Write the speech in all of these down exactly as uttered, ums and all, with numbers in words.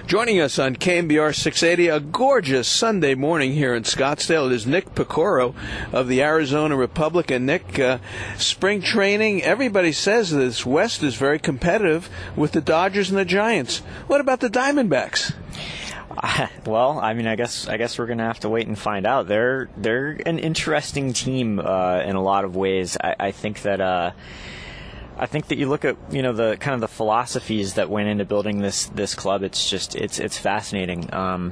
Joining us on K M B R six eighty, a gorgeous Sunday morning here in Scottsdale, it is Nick Piecoro of the Arizona Republic. And Nick, uh, spring training, everybody says this West is very competitive with the Dodgers and the Giants. What about the Diamondbacks? Uh, well, I mean, I guess I guess we're going to have to wait and find out. They're they're an interesting team uh, in a lot of ways. I, I think that. Uh, I think that you look at, you know, the kind of the philosophies that went into building this this club. It's just it's it's fascinating. Um,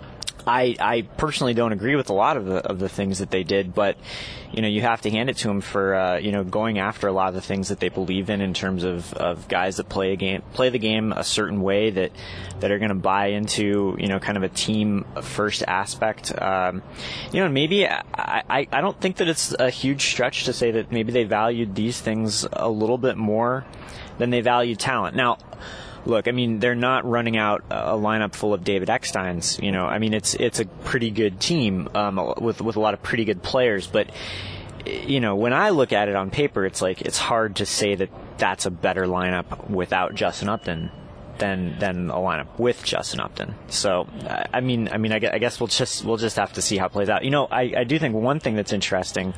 I I personally don't agree with a lot of the of the things that they did, but you know, you have to hand it to them for uh, you know, going after a lot of the things that they believe in in terms of, of guys that play a game play the game a certain way that that are going to buy into, you know, kind of a team first aspect. Um, you know, maybe I, I I don't think that it's a huge stretch to say that maybe they valued these things a little bit more than they value talent. Now, look, I mean, they're not running out a lineup full of David Ecksteins. You know, I mean, it's it's a pretty good team um, with with a lot of pretty good players. But you know, when I look at it on paper, it's like it's hard to say that that's a better lineup without Justin Upton than than a lineup with Justin Upton. So, I mean, I mean, I guess we'll just we'll just have to see how it plays out. You know, I, I do think one thing that's interesting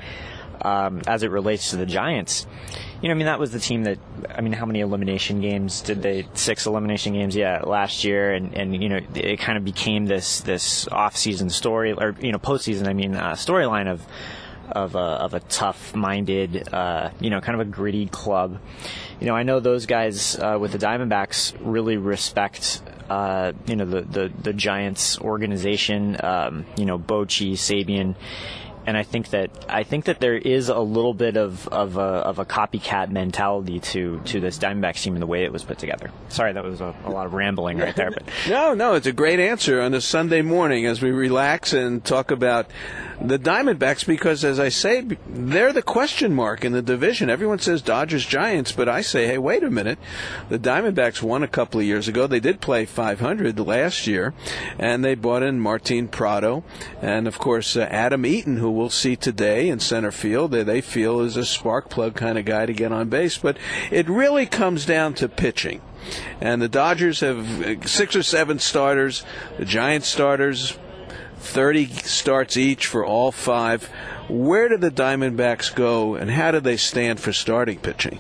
um, as it relates to the Giants. You know, I mean, that was the team that, I mean, how many elimination games did they, six elimination games, yeah, last year, and, and you know, it kind of became this, this off-season story, or, you know, postseason, I mean, uh, storyline of, of a, of a tough-minded, uh, you know, kind of a gritty club. You know, I know those guys uh, with the Diamondbacks really respect, uh, you know, the, the, the Giants organization, um, you know, Bochy, Sabian. And I think that I think that there is a little bit of, of a of a copycat mentality to, to this Diamondbacks team and the way it was put together. Sorry, that was a, a lot of rambling right there. But no, no, it's a great answer on a Sunday morning as we relax and talk about the Diamondbacks, because, as I say, they're the question mark in the division. Everyone says Dodgers, Giants, but I say, hey, wait a minute. The Diamondbacks won a couple of years ago. They did play five hundred last year, and they brought in Martin Prado and, of course, uh, Adam Eaton, who we'll see today in center field. They, they feel is a spark plug kind of guy to get on base. But it really comes down to pitching. And the Dodgers have six or seven starters. The Giants starters, thirty starts each for all five. Where do the Diamondbacks go, and how do they stand for starting pitching?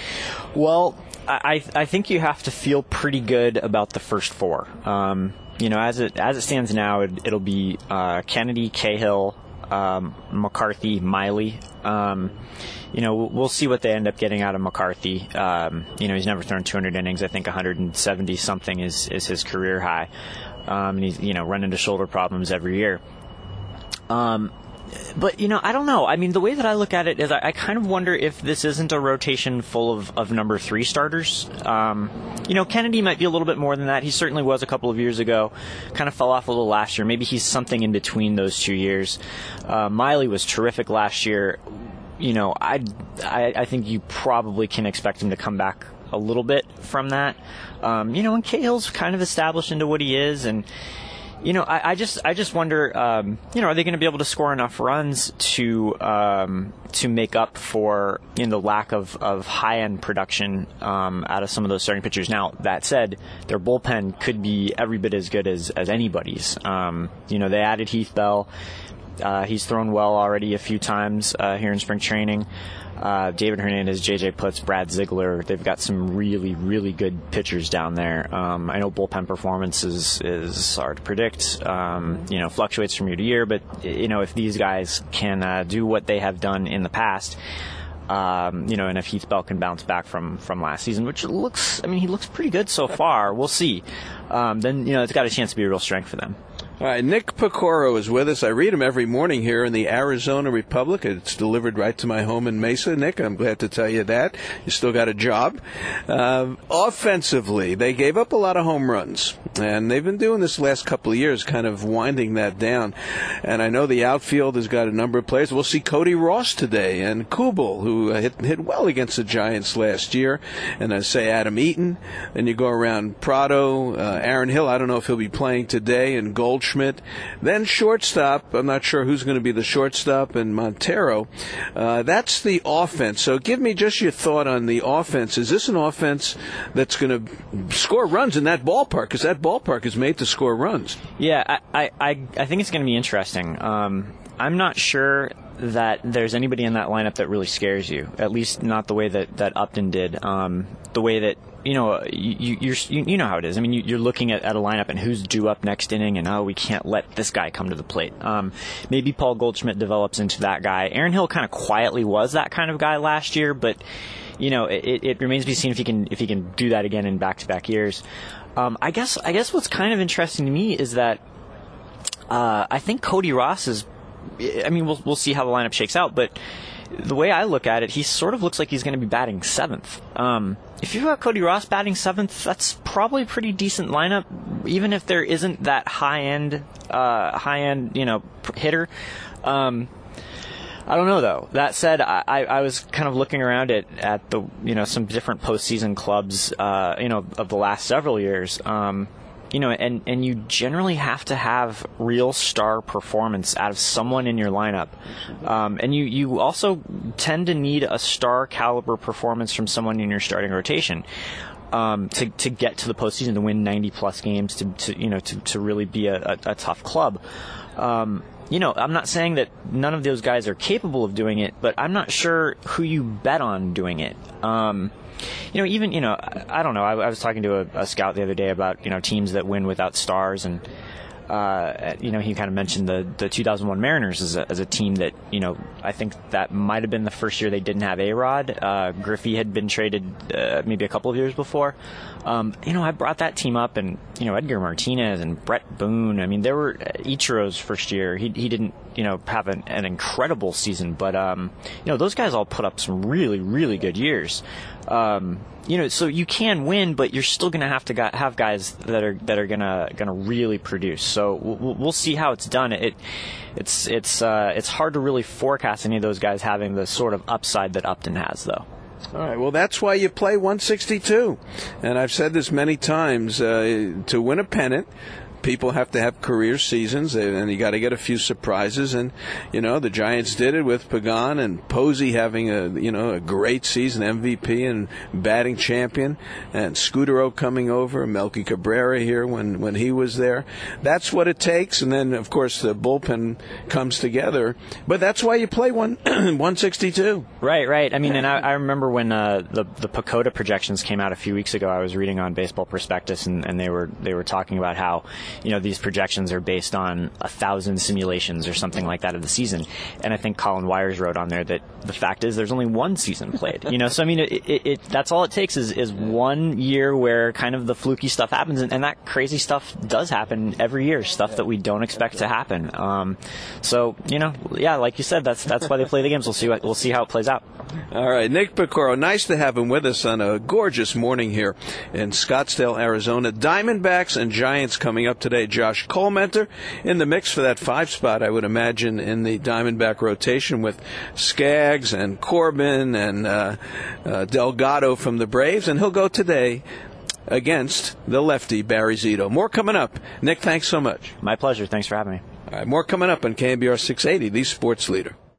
Well, I I think you have to feel pretty good about the first four. Um, you know, as it as it stands now, it, it'll be uh, Kennedy, Cahill, Um, McCarthy, Miley. Um, you know, we'll, we'll see what they end up getting out of McCarthy. Um, you know, he's never thrown two hundred innings. I think one hundred seventy something is, is his career high. Um, and he's, you know, run into shoulder problems every year. Um, but, you know, I don't know. I mean, the way that I look at it is I, I kind of wonder if this isn't a rotation full of, of number three starters. Um, you know, Kennedy might be a little bit more than that. He certainly was a couple of years ago. Kind of fell off a little last year. Maybe he's something in between those two years. Uh, Miley was terrific last year. You know, I, I, I think you probably can expect him to come back a little bit from that. Um, you know, and Cahill's kind of established into what he is, and you know, I, I just I just wonder, um, you know, are they going to be able to score enough runs to um, to make up for, you know, the lack of, of high-end production um, out of some of those starting pitchers? Now, that said, their bullpen could be every bit as good as, as anybody's. Um, you know, they added Heath Bell. Uh, he's thrown well already a few times uh, here in spring training. Uh, David Hernandez, J J Putz, Brad Ziegler, they've got some really, really good pitchers down there. Um, I know bullpen performance is, is hard to predict, um, you know, fluctuates from year to year, but, you know, if these guys can uh, do what they have done in the past, um, you know, and if Heath Bell can bounce back from, from last season, which looks, I mean, he looks pretty good so far, we'll see, um, then, you know, it's got a chance to be a real strength for them. All right, Nick Piecoro is with us. I read him every morning here in the Arizona Republic. It's delivered right to my home in Mesa. Nick, I'm glad to tell you that. You still got a job. Uh, offensively, they gave up a lot of home runs, and they've been doing this the last couple of years, kind of winding that down. And I know the outfield has got a number of players. We'll see Cody Ross today, and Kubel, who hit, hit well against the Giants last year, and I say Adam Eaton. Then you go around Prado, uh, Aaron Hill. I don't know if he'll be playing today, and Gold Goldschmidt. Then shortstop, I'm not sure who's going to be the shortstop, and Montero. Uh, that's the offense. So give me just your thought on the offense. Is this an offense that's going to score runs in that ballpark? Because that ballpark is made to score runs. Yeah, I, I, I think it's going to be interesting. Um, I'm not sure that there's anybody in that lineup that really scares you, at least not the way that, that Upton did. Um, the way that, you know, you, you're, you, you know how it is. I mean, you, you're looking at, at a lineup and who's due up next inning, and, oh, we can't let this guy come to the plate. Um, maybe Paul Goldschmidt develops into that guy. Aaron Hill kind of quietly was that kind of guy last year, but, you know, it, it remains to be seen if he can, if he can do that again in back-to-back years. Um, I guess, I guess what's kind of interesting to me is that, uh, I think Cody Ross is, I mean, we'll we'll see how the lineup shakes out, but the way I look at it, he sort of looks like he's going to be batting seventh. Um, if you've got Cody Ross batting seventh, that's probably a pretty decent lineup, even if there isn't that high end, uh, high end, you know, hitter. Um, I don't know though. That said, I, I was kind of looking around at, at the, you know, some different postseason clubs, uh, you know, of the last several years. Um, You know, and, and you generally have to have real star performance out of someone in your lineup. Um, and you, you also tend to need a star caliber performance from someone in your starting rotation. Um, to, to get to the postseason, to win ninety plus games, to, to, you know, to, to really be a, a, a tough club. Um, you know, I'm not saying that none of those guys are capable of doing it, but I'm not sure who you bet on doing it. Um, You know, even, you know, I, I don't know. I, I was talking to a, a scout the other day about, you know, teams that win without stars, and, uh, you know, he kind of mentioned the, the two thousand one Mariners as a, as a team that, you know, I think that might have been the first year they didn't have A-Rod. Uh, Griffey had been traded uh, maybe a couple of years before. Um, you know, I brought that team up, and, you know, Edgar Martinez and Brett Boone. I mean, there were Ichiro's first year. He he didn't, you know, have an, an incredible season, but, um, you know, those guys all put up some really, really good years. Um, you know, so you can win, but you're still going to have to got, have guys that are that are gonna gonna really produce. So we'll, we'll see how it's done. It it's it's uh, it's hard to really forecast any of those guys having the sort of upside that Upton has, though. All right, well, that's why you play one sixty-two. And I've said this many times, uh, to win a pennant, people have to have career seasons, and you got to get a few surprises. And, you know, the Giants did it with Pagan and Posey having a, you know, a great season, M V P and batting champion, and Scudero coming over, Melky Cabrera here when, when he was there. That's what it takes. And then, of course, the bullpen comes together. But that's why you play one one sixty-two. Right, right. I mean, and I, I remember when uh, the the PECOTA projections came out a few weeks ago. I was reading on Baseball Prospectus, and, and they were they were talking about how, you know, these projections are based on a thousand simulations or something like that of the season. And I think Colin Wires wrote on there that the fact is there's only one season played. You know, so I mean, it, it, it that's all it takes is, is one year where kind of the fluky stuff happens, and, and that crazy stuff does happen every year, stuff that we don't expect to happen. Um, so, you know, yeah, like you said, that's that's why they play the games. We'll see what we'll see how it plays out. All right, Nick Piecoro, nice to have him with us on a gorgeous morning here in Scottsdale, Arizona. Diamondbacks and Giants coming up today. Josh Colmenter in the mix for that five spot, I would imagine, in the Diamondback rotation with Skaggs and Corbin and uh, uh, Delgado from the Braves, and he'll go today against the lefty Barry Zito. More coming up. Nick, thanks so much. My pleasure. Thanks for having me. All right, more coming up on K N B R six eighty, the sports leader.